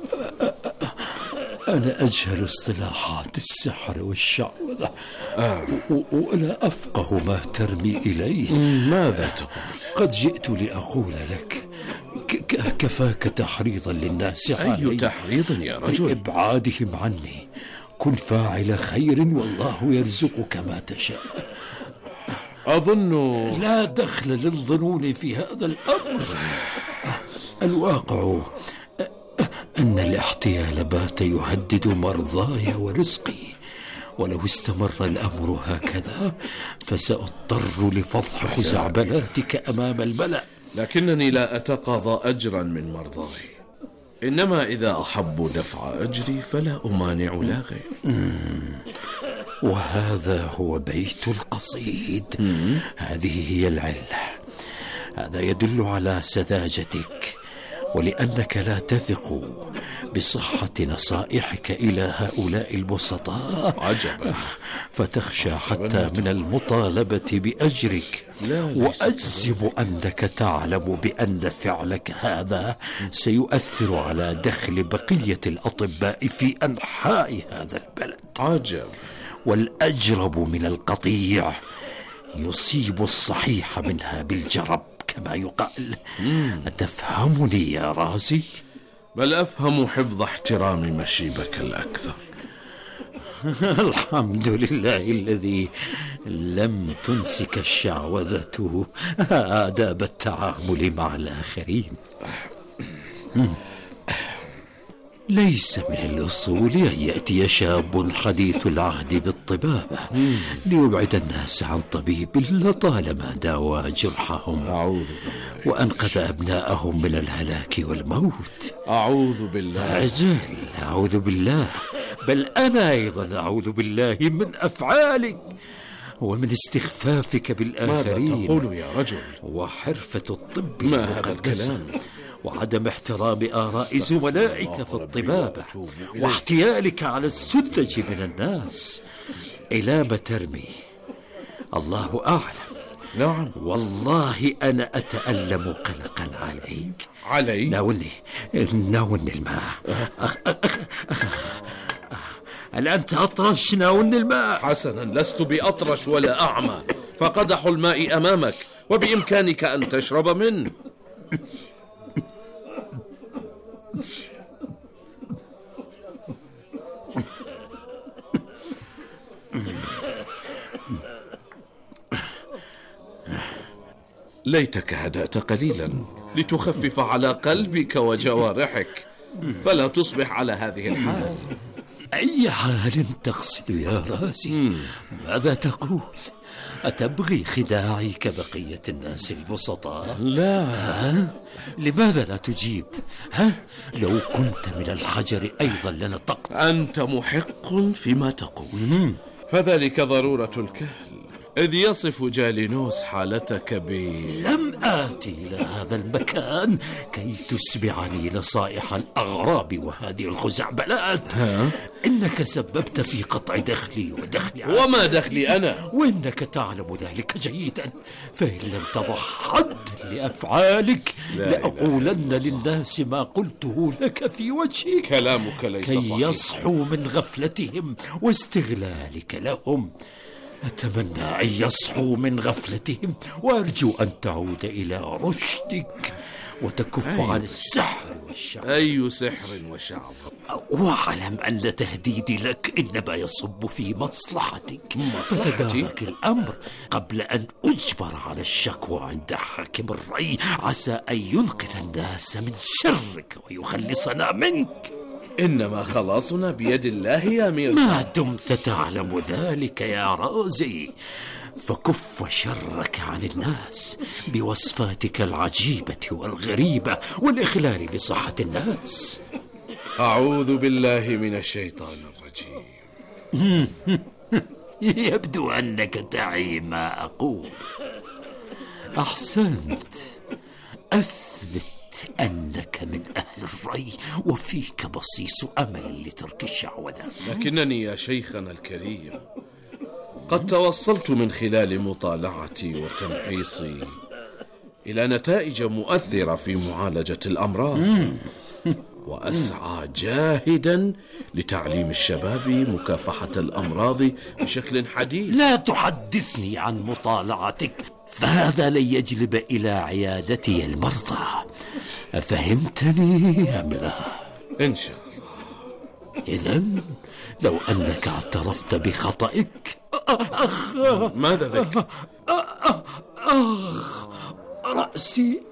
أنا أجهل اصطلاحات السحر والشعوذة ولا أفقه ما ترمي إليه. ماذا تقول؟ قد جئت لأقول لك كفاك تحريضا للناس أي تحريض يا رجل؟ إبعادهم عني. كن فاعل خير والله يرزقك ما تشاء. أظن لا دخل للظنون في هذا الأمر. الواقع أن الاحتيال بات يهدد مرضاي ورزقي، ولو استمر الأمر هكذا فسأضطر لفضح خزعبلاتك أمام الملأ. لكنني لا أتقاضى أجرا من مرضاي، إنما إذا أحب دفع أجري فلا أمانع لا غير. وهذا هو بيت القصيد. هذه هي العلة. هذا يدل على سذاجتك ولأنك لا تثق بصحة نصائحك إلى هؤلاء البسطاء. عجبا. فتخشى حتى من المطالبة بأجرك. وأجزم أنك تعلم بأن فعلك هذا سيؤثر على دخل بقية الأطباء في أنحاء هذا البلد. عجب. والأجرب من القطيع يصيب الصحيح منها بالجرب كما يقال. أتفهمني يا رازي؟ بل أفهم حفظ احترام مشيبك الأكثر. الحمد لله الذي لم تنسك الشعوذة آداب التعامل مع الآخرين. ليس من الأصول أن يأتي شاب حديث العهد بالطبابة ليبعد الناس عن طبيب لطالما داوى جرحهم وأنقذ أبناءهم من الهلاك والموت. أعوذ بالله. أجل، أعوذ بالله. بل أنا أيضا أعوذ بالله من أفعالك ومن استخفافك بالآخرين. ماذا تقول يا رجل؟ وحرفة الطب ما هذا الكلام؟ وعدم احترام آراء زملائك في الطبابة واحتيالك على السذج من الناس. إلى ما ترمي؟ الله أعلم. نعم والله أنا أتألم قلقا عليك. علي؟ ناولني الماء. هل أنت أطرش؟ ناولني الماء. حسنا، لست بأطرش ولا أعمى، فقدح الماء أمامك وبإمكانك أن تشرب منه. ليتك هدأت قليلا لتخفف على قلبك وجوارحك، فلا تصبح على هذه الحال. أي حال تقصد يا رازي؟ ماذا تقول؟ أتبغي خداعي كبقية الناس البسطاء؟ لا. لماذا لا تجيب؟ لو كنت من الحجر أيضا لنطقت. أنت محق فيما تقول، فذلك ضرورة الكهل، إذ يصف جالينوس حالتك لم آتي إلى هذا المكان كي تسمعني نصائح الأغراب وهذه الخزعبلات. إنك سببت في قطع دخلي ودخل عائلتي. وما دخلي أنا؟ وإنك تعلم ذلك جيدا، فإن لم تضع حد لأفعالك لأقولن للناس ما قلته لك في وجهك. كلامك ليس صحيح. كي يصحوا من غفلتهم واستغلالك لهم. أتمنى أن يصحوا من غفلتهم، وأرجو أن تعود إلى رشدك وتكف عن السحر والشعب. أي سحر وشعب؟ واعلم أن تهديدي لك إنما يصب في مصلحتك، فتدارك الأمر قبل أن أجبر على الشكوى عند حاكم الري، عسى أن ينقذ الناس من شرك ويخلصنا منك. إنما خلاصنا بيد الله يا ميرزا. ما دمت تعلم ذلك يا رازي، فكف شرك عن الناس بوصفاتك العجيبة والغريبة والإخلال بصحة الناس. أعوذ بالله من الشيطان الرجيم. يبدو أنك تعي ما أقول. أحسنت، أثبت أنك من أهل الري وفيك بصيص أمل لترك الشعوذة. لكنني يا شيخنا الكريم قد توصلت من خلال مطالعتي وتمحيصي إلى نتائج مؤثرة في معالجة الأمراض، وأسعى جاهدا لتعليم الشباب مكافحة الأمراض بشكل حديث. لا تحدثني عن مطالعتك، فهذا لن يجلب إلى عيادتي المرضى. أفهمتني أم لا؟ إن شاء الله. إذن لو أنك اعترفت بخطئك. ماذا بك؟ رأسي.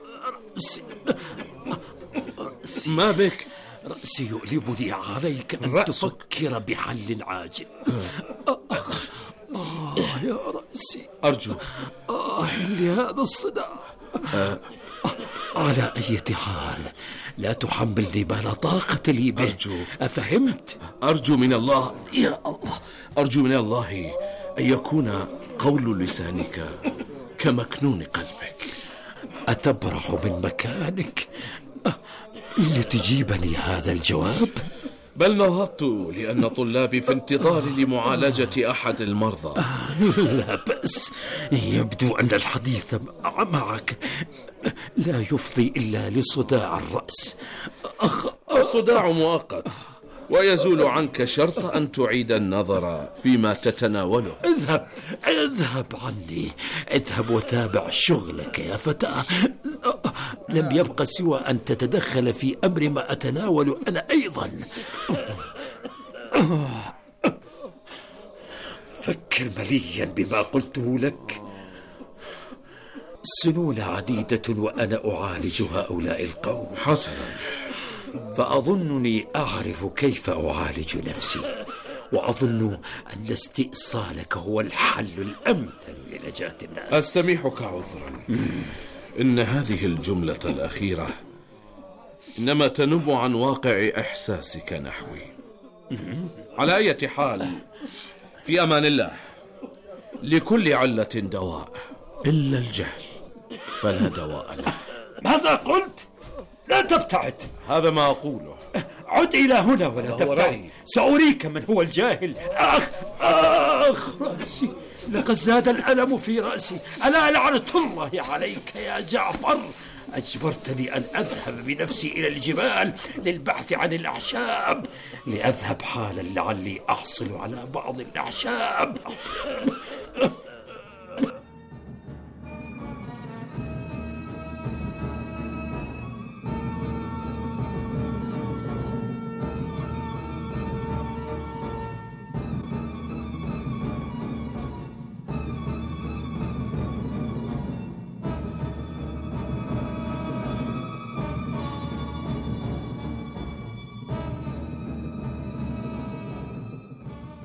ما بك؟ رأسي يؤلمني، عليك أن تفكر بحل عاجل. يا رأسي، أرجو. لهذا الصداع. على أي حال لا تحملني ما لا طاقة لي به. أرجو. أفهمت؟ أرجو من الله، يا الله، أرجو من الله أن يكون قول لسانك كمكنون قلبك. أتبرح من مكانك لتجيبني هذا الجواب؟ بل نهضت لأن طلابي في انتظار لمعالجة أحد المرضى. لا بأس، يبدو أن الحديث معك لا يفضي إلا لصداع الرأس. الصداع مؤقت ويزول عنك شرط أن تعيد النظر فيما تتناوله. اذهب عني، اذهب وتابع شغلك يا فتى. لم يبق سوى أن تتدخل في أمر ما أتناول أنا أيضا. فكر مليا بما قلته لك. سنون عديدة وأنا أعالج هؤلاء القوم. حسنا، فأظنني أعرف كيف أعالج نفسي، وأظن أن استئصالك هو الحل الأمثل لنجاة الناس. أستميحك عذرا، إن هذه الجملة الأخيرة إنما تنب عن واقع إحساسك نحوي. على أي حال، في أمان الله. لكل علة دواء إلا الجهل، فلا دواء له. ماذا قلت؟ لا تبتعد. هذا ما أقوله. عد إلى هنا ولا تبتعد. سأريك من هو الجاهل. رأسي، لقد زاد الألم في رأسي. ألا لعنة الله عليك يا جعفر، أجبرتني أن أذهب بنفسي إلى الجبال للبحث عن الأعشاب. لأذهب حالا لعلي أحصل على بعض الأعشاب.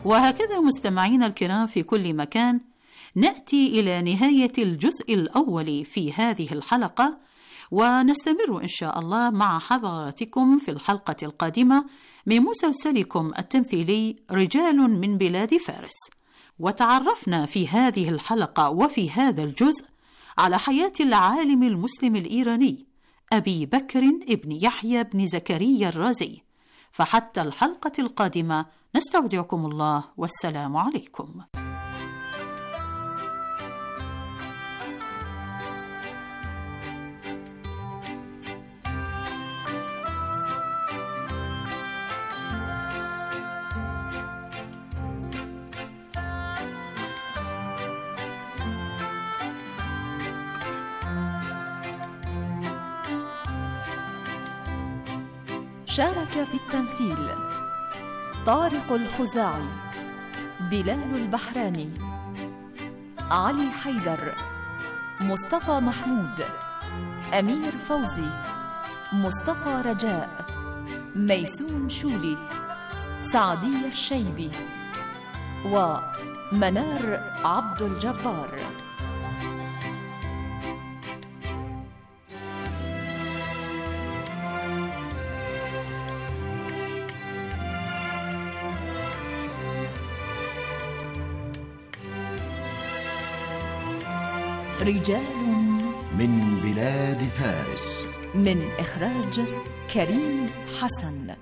وهكذا مستمعينا الكرام في كل مكان، نأتي إلى نهاية الجزء الأول في هذه الحلقة، ونستمر إن شاء الله مع حضراتكم في الحلقة القادمة من مسلسلكم التمثيلي رجال من بلاد فارس. وتعرفنا في هذه الحلقة وفي هذا الجزء على حياة العالم المسلم الإيراني أبي بكر ابن يحيى بن زكريا الرازي. فحتى الحلقة القادمة نستودعكم الله، والسلام عليكم. شارك في التمثيل طارق الخزاعي، بلال البحراني، علي حيدر، مصطفى محمود، أمير فوزي، مصطفى رجاء، ميسون شولي، سعدية الشيبي، ومنار عبد الجبار. رجال من بلاد فارس، من إخراج كريم حسن.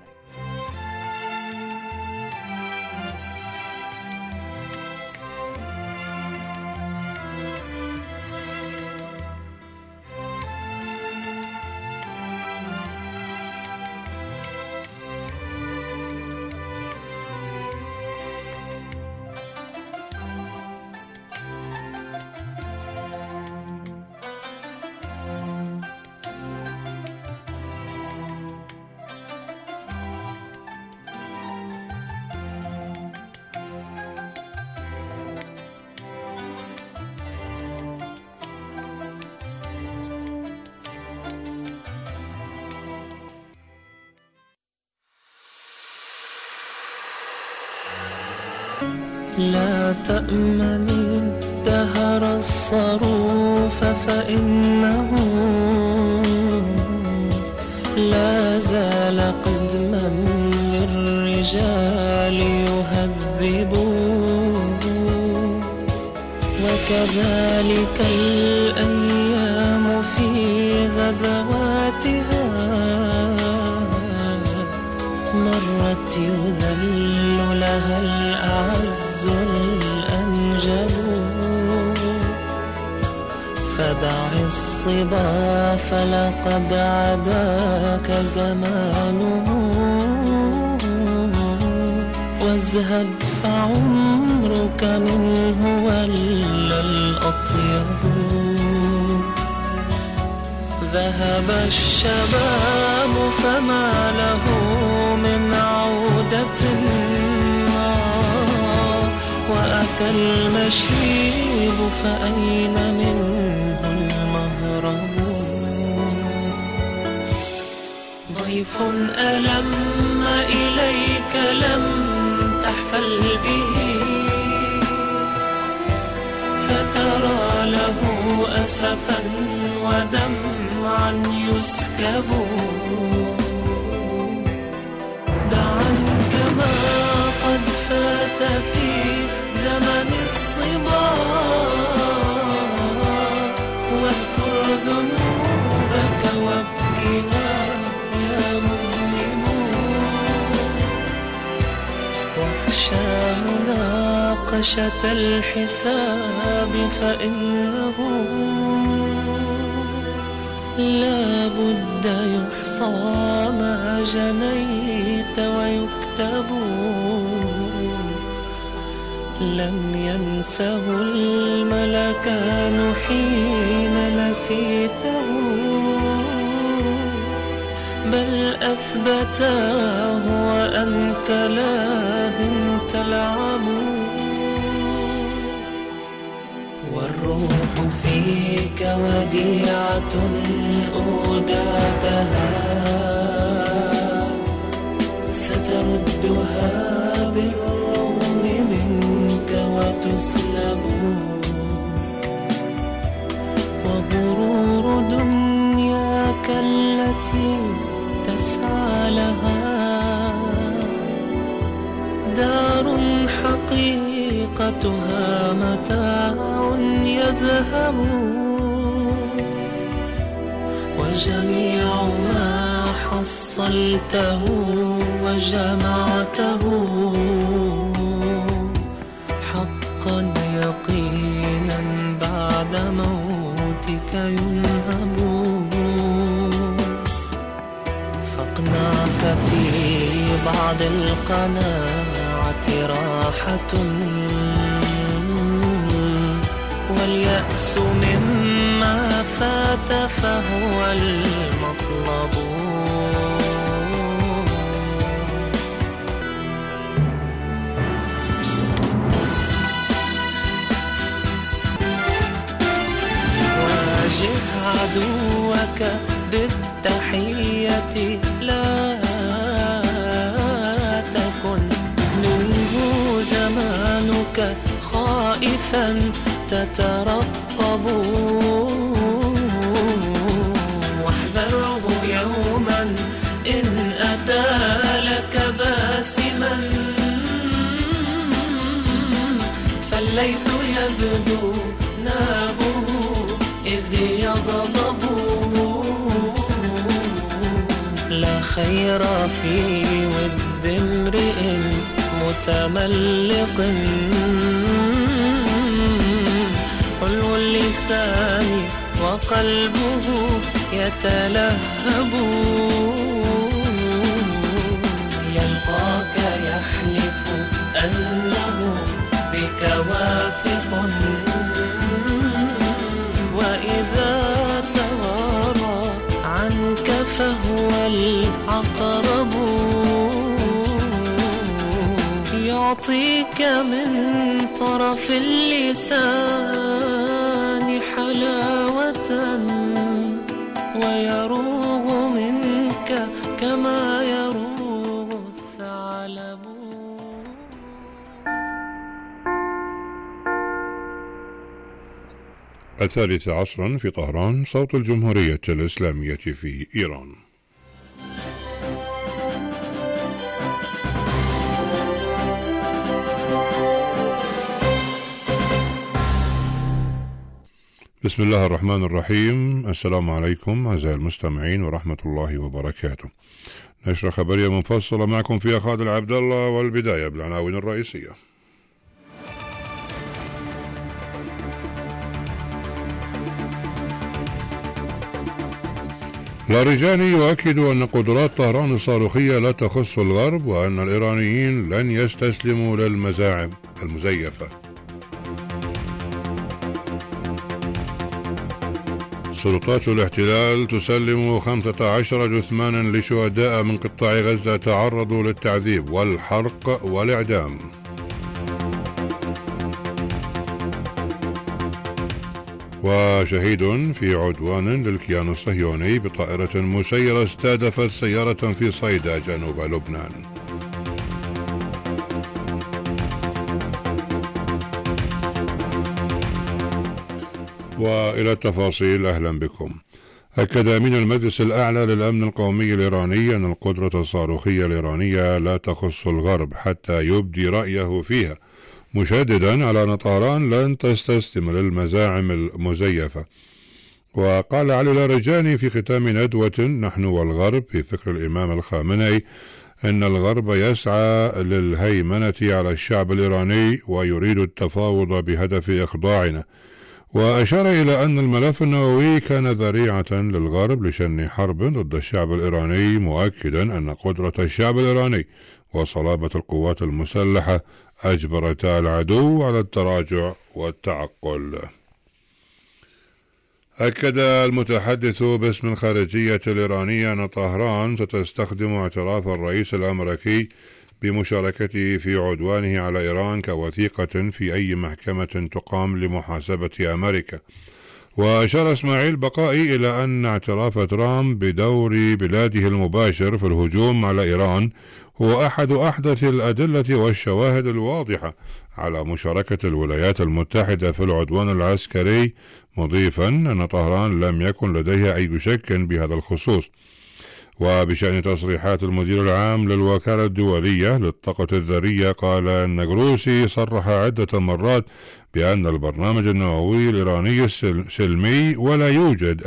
لا تأمني الدهر الصروف، فإنه لا زال قدما للرجال يهذب، وكذلك الأيام في غزواتها مرت يذل لها الأعز الأنجب. فدع الصبا فلقد عداك زمانه، وازهد فعمرك منه ولا الأطيب. ذهب الشباب فما له من عودة، وأتى المشيب فأين منه المهرب. ضيف ألم إليك لم تحفل به، فترى له أسفا ودمعا يسكب. دعا كما قد فات في زمن الصبا، واذكر ذنوبك وابكها يا مذنب. واخشى مناقشة الحساب، فإنه لا بد يحصى ما جنيت ويكتب. لم ينسه الملكان حين نسيته، بل أثبتاه وأنت لاه تلعب. والروح فيك وديعة أودعتها، ستردها بالرغم وغرور دنياك التي تسعى لها دار حقيقتها متاع يذهب، وجميع ما حصلته وجمعته حقا يقينا بعد موتك ينهب. فاقنع ففي بعض القناعة راحة، واليأس مما فات فهو المطلب. واجه عدوك بالتحية، لا تكن منه زمانك خائفا تترقب، واحذره يوما إن أتى لك باسما، فالليث يبدو نابه إذ يغضب. لا خير في ود امرئ متملق، حلو اللسان وقلبه يتلهب، يلقاك يحلف أنه بك واثق، وإذا توارى عنك فهو العقرب، يعطيك من طرف اللسان حلاوة، ويروغ منك كما يروغ الثعلب. الثالث عصرا في طهران، صوت الجمهورية الإسلامية في إيران. بسم الله الرحمن الرحيم. السلام عليكم أعزائي المستمعين ورحمة الله وبركاته. نشرة خبرية مفصلة معكم فيها خالد عبد الله، والبداية بالعناوين الرئيسية. لاريجاني يؤكد أن قدرات طهران الصاروخية لا تخص الغرب، وأن الإيرانيين لن يستسلموا للمزاعم المزيفة. سلطات الاحتلال تسلم 15 جثمانا لشهداء من قطاع غزة تعرضوا للتعذيب والحرق والإعدام. وشهيد في عدوان للكيان الصهيوني بطائرة مسيرة استهدفت سيارة في صيدا جنوب لبنان. وإلى التفاصيل، أهلا بكم. أكد أمين المجلس الأعلى للأمن القومي الإيراني أن القدرة الصاروخية الإيرانية لا تخص الغرب حتى يبدي رأيه فيها، مشددا على أن طهران لن تستسلم للمزاعم المزيفة. وقال علي لاريجاني في ختام ندوة نحن والغرب في فكر الإمام الخامنئي أن الغرب يسعى للهيمنة على الشعب الإيراني ويريد التفاوض بهدف إخضاعنا، وأشار إلى أن الملف النووي كان ذريعة للغرب لشن حرب ضد الشعب الإيراني، مؤكدا أن قدرة الشعب الإيراني وصلابة القوات المسلحة أجبرتا العدو على التراجع والتعقل. أكد المتحدث باسم الخارجية الإيرانية أن طهران ستستخدم اعتراف الرئيس الأمريكي بمشاركته في عدوانه على إيران كوثيقة في أي محكمة تقام لمحاسبة أمريكا. وأشار إسماعيل بقائي إلى أن اعتراف ترامب بدور بلاده المباشر في الهجوم على إيران هو أحد أحدث الأدلة والشواهد الواضحة على مشاركة الولايات المتحدة في العدوان العسكري، مضيفا أن طهران لم يكن لديها أي شك بهذا الخصوص. وبشأن تصريحات المدير العام للوكالة الدولية للطاقة الذرية، قال أن جروسي صرح عدة مرات بأن البرنامج النووي الإيراني سلمي ولا يوجد